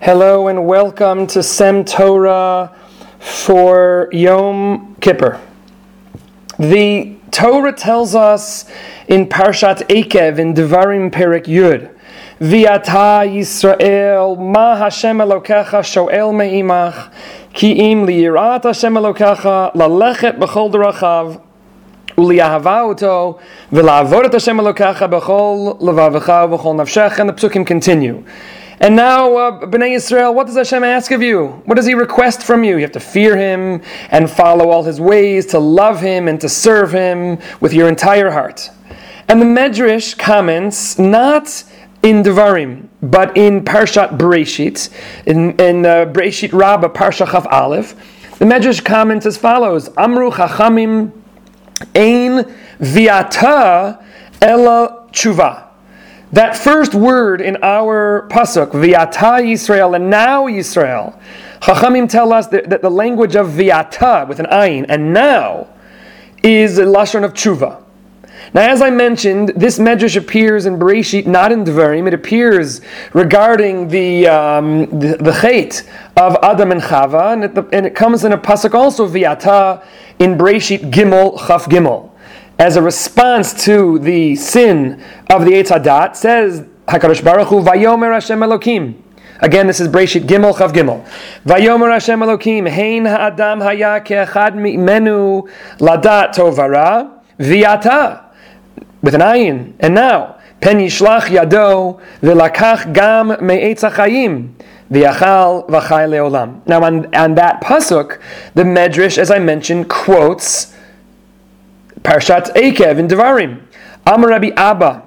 Hello and welcome to Sem Torah for Yom Kippur. The Torah tells us in Parshat Eikev in Devarim Perek Yud, V'ata Yisrael ma Hashem Elokecha shoel me'imach ki im liyirat Hashem Elokecha lalechet b'chol derachav u'li'ahava oto v'la'avod et Hashem Elokecha b'chol levavecha v'chol nafshech. And the psukim continue. And now, Bnei Yisrael, what does Hashem ask of you? What does He request from you? You have to fear Him and follow all His ways, to love Him and to serve Him with your entire heart. And the Medrash comments, not in Devarim, but in Parshat Bereshit, in Bereshit Rabbah, Parsha Chaf Aleph. The Medrash comments as follows: Amru Chachamim ein viata ela tshuva. That first word in our pasuk, V'ata Yisrael, and now Yisrael, Chachamim tell us that the language of V'ata, with an ayin, and now, is a lashon of tshuva. Now, as I mentioned, this medrash appears in Bereshit, not in Devarim. It appears regarding the chait of Adam and Chava, and it comes in a pasuk also, V'ata, in Bereshit Gimel, Chaf Gimel. As a response to the sin of the Eitz Hadat, says HaKadosh Baruch Hu, Vayomer Hashem Elokim. Again, this is Bereshit Gimel Chav Gimel. Vayomer Hashem Elokim, Hein ha'adam haya ke'echad mi'menu ladat tovara v'yata, with an ayin. And now, pen yishlach yado v'lakach gam me'etz ha'chayim v'yachal v'chay le'olam. Now, on that pasuk, the Medrash, as I mentioned, quotes Parshat Eikev in Devarim. Amar Rabbi Abba,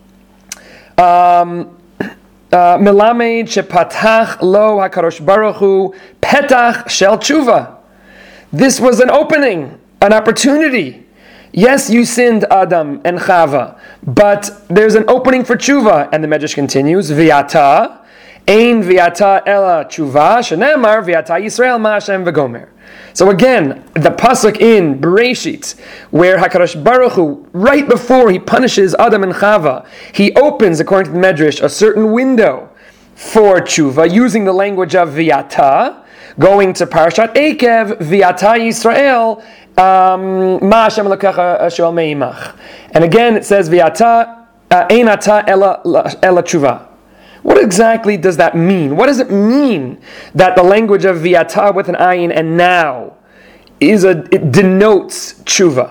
Melamed shepatach lo HaKadosh Baruch Hu petach shel tshuva. This was an opening, an opportunity. Yes, you sinned, Adam and Chava, but there's an opening for tshuva. And the Medrash continues, V'yata, ein v'yata ela tshuva, shenemar v'yata Yisrael ma Hashem v'gomer. So again, the pasuk in Bereshit, where HaKadosh Baruch Hu, right before He punishes Adam and Chava, He opens, according to the Medrash, a certain window for tshuva, using the language of V'yata, going to Parshat Eikev, V'yata Yisrael, Ma Hashem Elokecha shoel me'imach. And again, it says, V'yata, ein ata ela tshuva. What exactly does that mean? What does it mean that the language of V'yata with an ayin and now it denotes tshuva?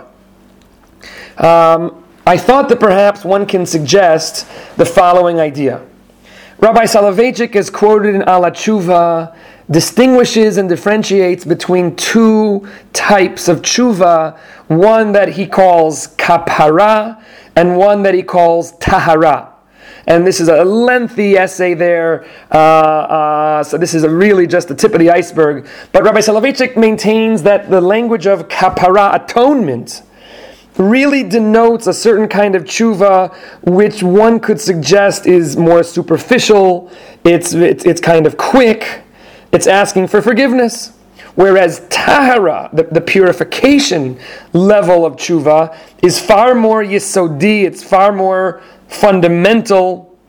I thought that perhaps one can suggest the following idea. Rabbi Soloveitchik is quoted in Ala Tshuva, distinguishes and differentiates between two types of tshuva, one that he calls kapara and one that he calls tahara. And this is a lengthy essay there, so this is really just the tip of the iceberg. But Rabbi Soloveitchik maintains that the language of kapara, atonement, really denotes a certain kind of tshuva, which one could suggest is more superficial, it's kind of quick, it's asking for forgiveness. Whereas tahara, the purification level of tshuva, is far more yisodi, it's far more fundamental.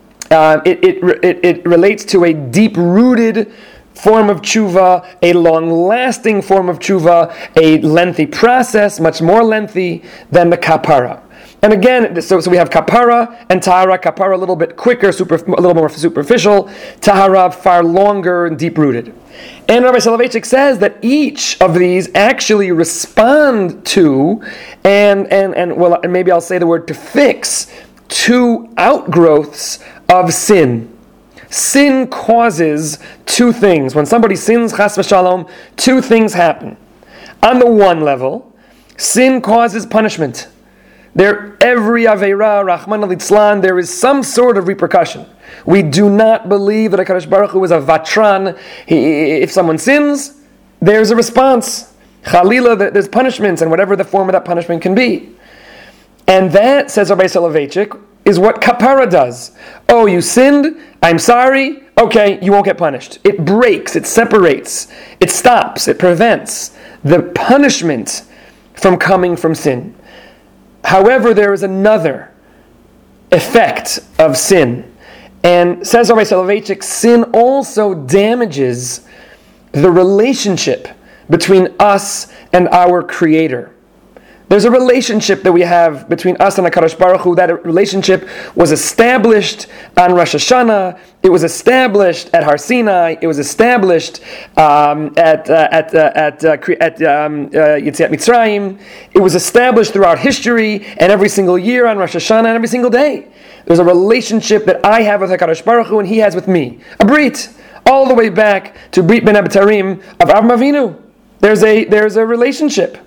It relates to a deep-rooted form of tshuva, a long-lasting form of tshuva, a lengthy process, much more lengthy than the kapara. And again, so we have kapara and tahara. Kapara a little bit quicker, a little more superficial. Tahara far longer and deep-rooted. And Rabbi Soloveitchik says that each of these actually respond to, and maybe I'll say the word to fix, two outgrowths of sin. Sin causes two things. When somebody sins, chas v'shalom, two things happen. On the one level, sin causes punishment. Every aveira, Rahman al-Litzlan, there is some sort of repercussion. We do not believe that HaKadosh Baruch Hu is a vatran. If someone sins, there's a response. Chalila, there's punishments, and whatever the form of that punishment can be. And that, says Rabbi Soloveitchik, is what kapara does. Oh, you sinned? I'm sorry? Okay, you won't get punished. It breaks, it separates, it stops, it prevents the punishment from coming from sin. However, there is another effect of sin, And says Rabbi Soloveitchik, sin also damages the relationship between us and our Creator. There's a relationship that we have between us and HaKadosh Baruch Hu. That relationship was established on Rosh Hashanah. It was established at Har Sinai. It was established at Yetziat Mitzrayim. It was established throughout history and every single year on Rosh Hashanah and every single day. There's a relationship that I have with HaKadosh Baruch Hu and He has with me. A Brit, all the way back to Brit Ben Abitarim of Avraham Avinu. There's a relationship.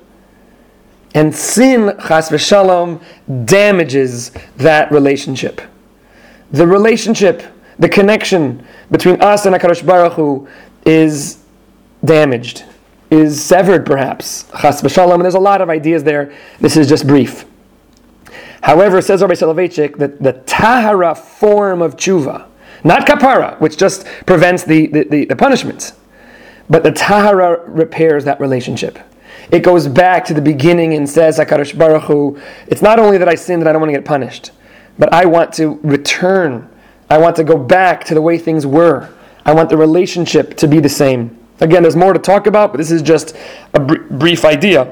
And sin, chas v'shalom, damages that relationship. The relationship, the connection between us and HaKadosh Baruch Hu is damaged, is severed perhaps, chas v'shalom, and there's a lot of ideas there. This is just brief. However, says Rabbi Soloveitchik, that the tahara form of tshuva, not kapara, which just prevents the punishment, but the tahara repairs that relationship. It goes back to the beginning and says, HaKadosh Baruch Hu, it's not only that I sinned that I don't want to get punished, but I want to return. I want to go back to the way things were. I want the relationship to be the same. Again, there's more to talk about, but this is just a brief idea.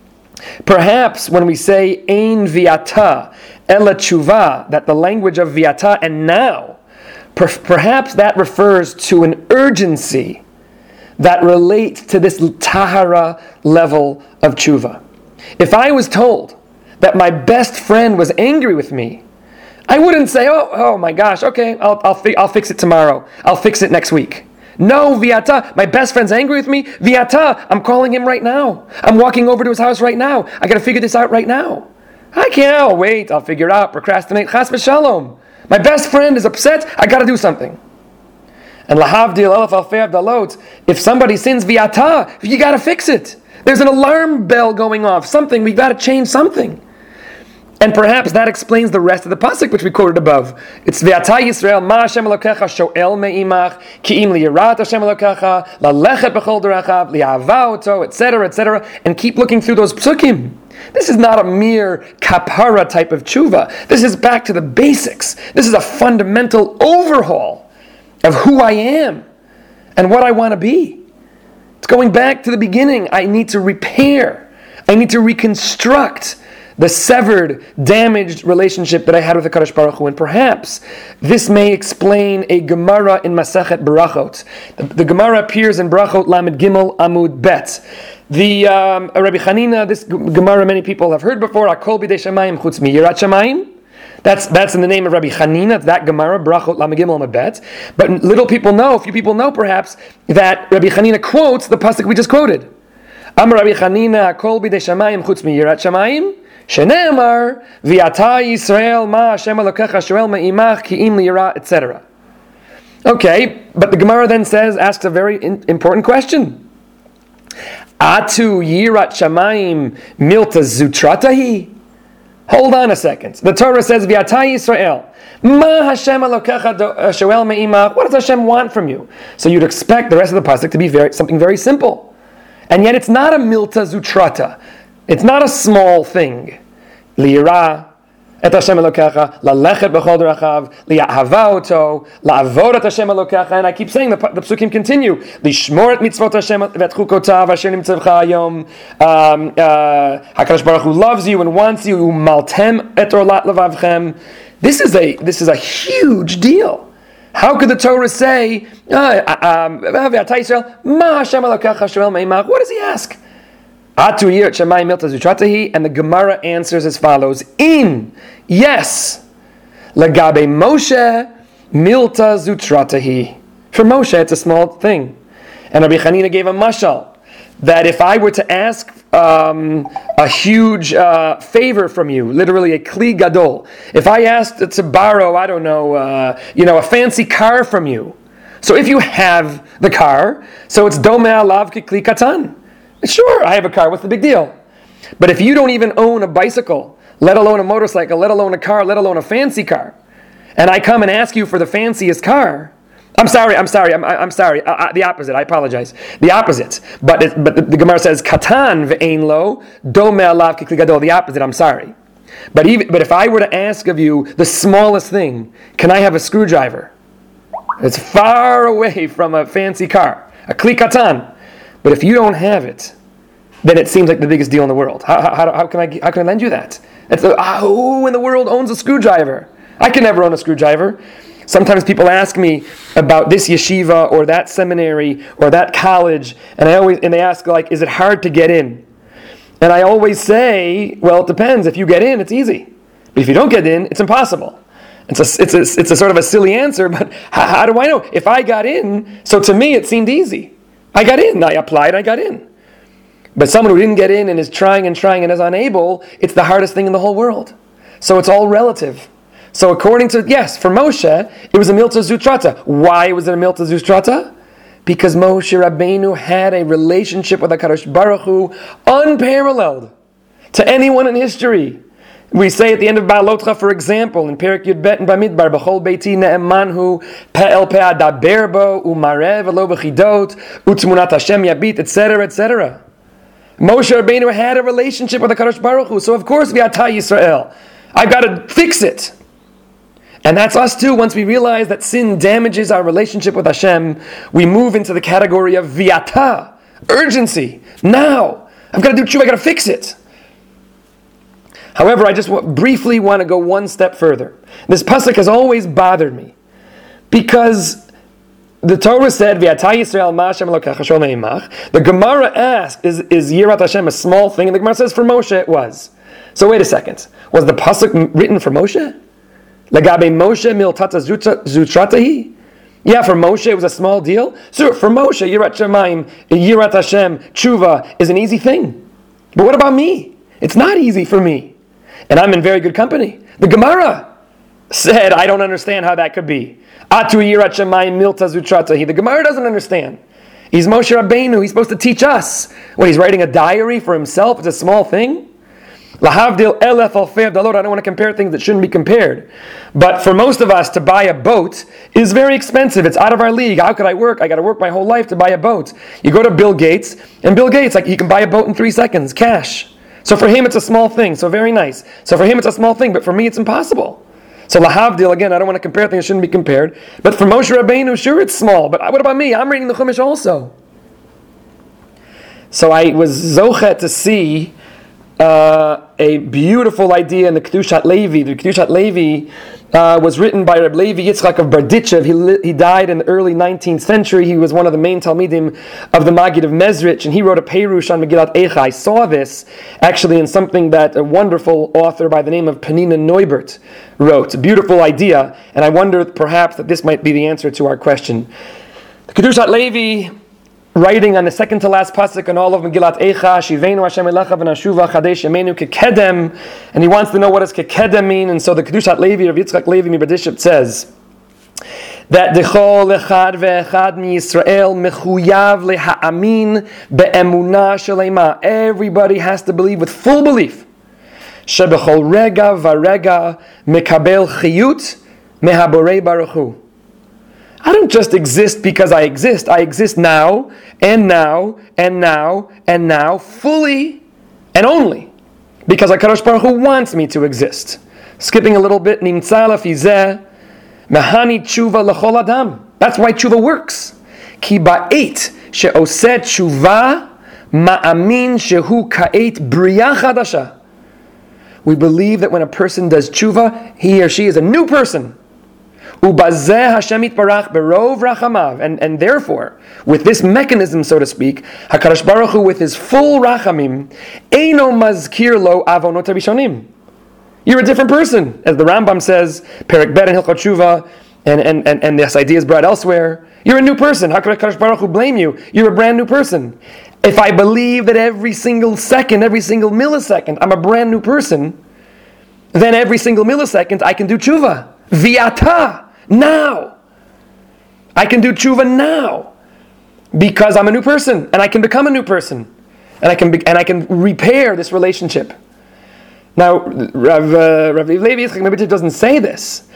Perhaps when we say Ein viata ela tshuva, that the language of viata and now, perhaps that refers to an urgency that relates to this tahara level of tshuva. If I was told that my best friend was angry with me, I wouldn't say, oh my gosh, okay, I'll fix it tomorrow. I'll fix it next week. No, viata, my best friend's angry with me. Viata, I'm calling him right now. I'm walking over to his house right now. I got to figure this out right now. I can't, wait, I'll figure it out, procrastinate, chas v'shalom. My best friend is upset, I got to do something. And lahavdil elef alfei avdalot, if somebody sins viata, you got to fix it. There's an alarm bell going off. Something, we got to change something. And perhaps that explains the rest of the pasuk which we quoted above. It's viata Yisrael ma Hashem Elokecha shoel me'imach ki'im liyirat Hashem Elokecha lalechet b'chol derechav li'ahava oto, etc., etc. And keep looking through those psukim. This is not a mere kapara type of tshuva. This is back to the basics. This is a fundamental overhaul of who I am and what I want to be. It's going back to the beginning. I need to repair. I need to reconstruct the severed, damaged relationship that I had with HaKadosh Baruch Hu. And perhaps this may explain a Gemara in Masechet Berachot. The Gemara appears in Berachot Lamed Gimel Amud Bet. The Rabbi Chanina, this Gemara many people have heard before, Akol b'dei shamayim chutz miyirat shamayim. That's in the name of Rabbi Chanina, that Gemara, Berachot Lamed Gimel Amud Bet. But few people know perhaps, that Rabbi Chanina quotes the pasuk we just quoted. Amar Rabbi Chanina, Akol b'dei shamayim chutz miyirat shamayim. Shene'emar viata Yisrael ma Hashem Elokecha shoel me'imach ki'im liyira, etc. Okay, but the Gemara then asks a very important question. Atu yirat shamayim milta zutratahi. Hold on a second. The Torah says viata Yisrael ma Hashem Elokecha shoel me'imach. What does Hashem want from you? So you'd expect the rest of the pasuk to be something very simple, and yet it's not a milta zutrata. It's not a small thing. Liyira et Hashem Elokecha, lalechet b'chol derechav, liyahava oto, la'avod et Hashem Elokecha. And I keep saying, the psukim continue. Lishmor et mitzvot Hashem v'et chukotav asher nimtzevcha hayom. HaKadosh Baruch Hu loves you and wants you. Umaltem et orlat levavchem. This is a huge deal. How could the Torah say, what does he ask? And the Gemara answers as follows: yes, legabe Moshe milta zutratahi. For Moshe, it's a small thing. And Rabbi Chanina gave a mashal that if I were to ask a huge favor from you, literally a kli gadol, if I asked to borrow, I don't know, a fancy car from you. So if you have the car, so it's domeh alav kli katan. Sure, I have a car. What's the big deal? But if you don't even own a bicycle, let alone a motorcycle, let alone a car, let alone a fancy car, and I come and ask you for the fanciest car, I'm sorry. The opposite. I apologize. The opposite. But the Gemara says katan ve'ein lo domeh alav kikli gadol. The opposite. I'm sorry. But if I were to ask of you the smallest thing, can I have a screwdriver? It's far away from a fancy car, a kli katan. But if you don't have it, then it seems like the biggest deal in the world. How can I lend you that? Who in the world owns a screwdriver? I can never own a screwdriver. Sometimes people ask me about this yeshiva or that seminary or that college, and they ask, like, is it hard to get in? And I always say, well, it depends. If you get in, it's easy. But if you don't get in, it's impossible. It's a sort of a silly answer, but how do I know? If I got in, so to me it seemed easy. I got in, I applied, I got in. But someone who didn't get in and is trying and is unable, it's the hardest thing in the whole world. So it's all relative. So according to, yes, for Moshe, it was a Milta Zutrata. Why was it a Milta Zutrata? Because Moshe Rabbeinu had a relationship with HaKadosh Baruch Hu unparalleled to anyone in history. We say at the end of Baalotcha, for example, in Perek Yud Bet and Bamidbar, B'chol beiti ne'emanhu pe'el pe'adaber bo u'marev v'lo b'chidot u'tmunat Hashem yabit, etc., etc. Moshe Rabbeinu had a relationship with HaKadosh Baruch Hu, so of course, v'ata Yisrael, I've got to fix it. And that's us too. Once we realize that sin damages our relationship with Hashem, we move into the category of v'ata, urgency. Now, I've got to do tshuva, I've got to fix it. However, I just briefly want to go one step further. This pasuk has always bothered me because the Torah said, "V'ata Yisrael ma'Hashem Elokecha shel ne'imach." The Gemara asked, "Is Yirat Hashem a small thing?" And the Gemara says, "For Moshe it was." So wait a second. Was the pasuk written for Moshe? Lagabe Moshe miltata zutratahi? Yeah, for Moshe it was a small deal. So for Moshe, Yirat Shemaim, Yirat Hashem, tshuva is an easy thing. But what about me? It's not easy for me. And I'm in very good company. The Gemara said, I don't understand how that could be. Atu yirat shemayim milta zutratahi. The Gemara doesn't understand. He's Moshe Rabbeinu. He's supposed to teach us. What, he's writing a diary for himself? It's a small thing? Lahavdil elef alfei avdalot. I don't want to compare things that shouldn't be compared. But for most of us, to buy a boat is very expensive. It's out of our league. How could I work? I got to work my whole life to buy a boat. You go to Bill Gates, and Bill Gates, like, he can buy a boat in 3 seconds, cash. So for him it's a small thing, so very nice. So for him it's a small thing, but for me it's impossible. So lahavdil, again, I don't want to compare things that shouldn't be compared. But for Moshe Rabbeinu, sure it's small, but what about me? I'm reading the Chumash also. So I was zochet to see a beautiful idea in the Kedushat Levi. The Kedushat Levi was written by Reb Levi Yitzchak of Berditchev. He died in the early 19th century. He was one of the main Talmidim of the Maggid of Mezrich, and he wrote a Perush on Megillat Eicha. I saw this actually in something that a wonderful author by the name of Penina Neubert wrote. A beautiful idea, and I wonder perhaps that this might be the answer to our question. The Kedushat Levi, writing on the second to last pasuk in all of Megillat Eicha, Shivenu Hashem Elecha v'nashuva Chadesh Yemenu Kekedem, and he wants to know what does Kekedem mean, and so the Kedushat Levi of Yitzchak Levi Miberdiship says that Dechol Echad ve'echad mi Yisrael mechuyav leha'amin be'emunah shalema. Everybody has to believe with full belief. Shebechol rega v'rega mekabel chiyut mehaborei baruch hu. I don't just exist because I exist. I exist now, and now, and now, and now, fully and only because HaKadosh Baruch Hu wants me to exist. Skipping a little bit, Nimtza lafi zeh, Mehani tshuva l'chol adam. That's why tshuva works. Ki ba'et she'oseh tshuva ma'amin shehu ka'et b'riyah chadasha. We believe that when a person does tshuva, he or she is a new person. Ubazeh Hashem yitbarach berov rachamav, and therefore, with this mechanism, so to speak, HaKadosh Baruch Hu, with his full rachamim, eino mazkir lo avonot harishonim. You're a different person, as the Rambam says, Perek Bet and Hilchot Tshuva, and this idea is brought elsewhere. You're a new person. How could HaKadosh Baruch Hu blame you? You're a brand new person. If I believe that every single second, every single millisecond, I'm a brand new person, then every single millisecond I can do tshuva. V'ata. Now. I can do tshuva now. Because I'm a new person. And I can become a new person. And I can repair this relationship. Now, Rav Levi Yitzchak Miberdiship doesn't say this.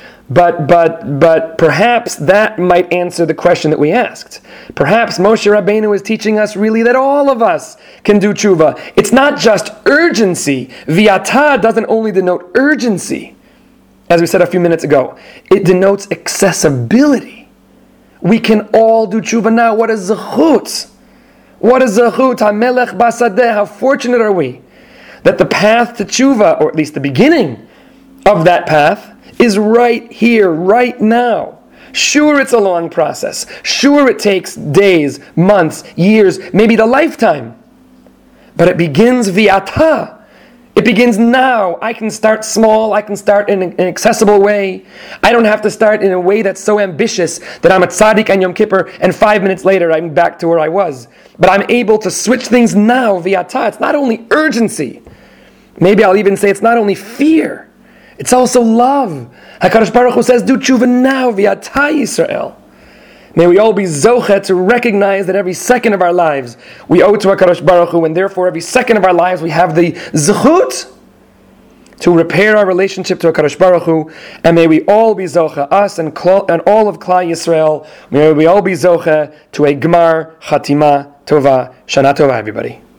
But perhaps that might answer the question that we asked. Perhaps Moshe Rabbeinu is teaching us really that all of us can do tshuva. It's not just urgency. V'ata doesn't only denote urgency. As we said a few minutes ago, it denotes accessibility. We can all do tshuva now. What a zechut! What a zechut! HaMelech Basadeh. How fortunate are we that the path to tshuva, or at least the beginning of that path, is right here, right now. Sure, it's a long process. Sure, it takes days, months, years, maybe the lifetime. But it begins v'ata. It begins now. I can start small. I can start in an accessible way. I don't have to start in a way that's so ambitious that I'm a tzaddik on Yom Kippur and 5 minutes later I'm back to where I was. But I'm able to switch things now v'ata. It's not only urgency. Maybe I'll even say it's not only fear. It's also love. HaKadosh Baruch Hu says, do tshuva now, v'ata Yisrael. May we all be zocheh to recognize that every second of our lives we owe to HaKadosh Baruch Hu, and therefore every second of our lives we have the zechut to repair our relationship to HaKadosh Baruch Hu. And may we all be zocheh, us and all of Klal Yisrael, may we all be zocheh to a Gmar Chatima Tova. Shana Tova, everybody.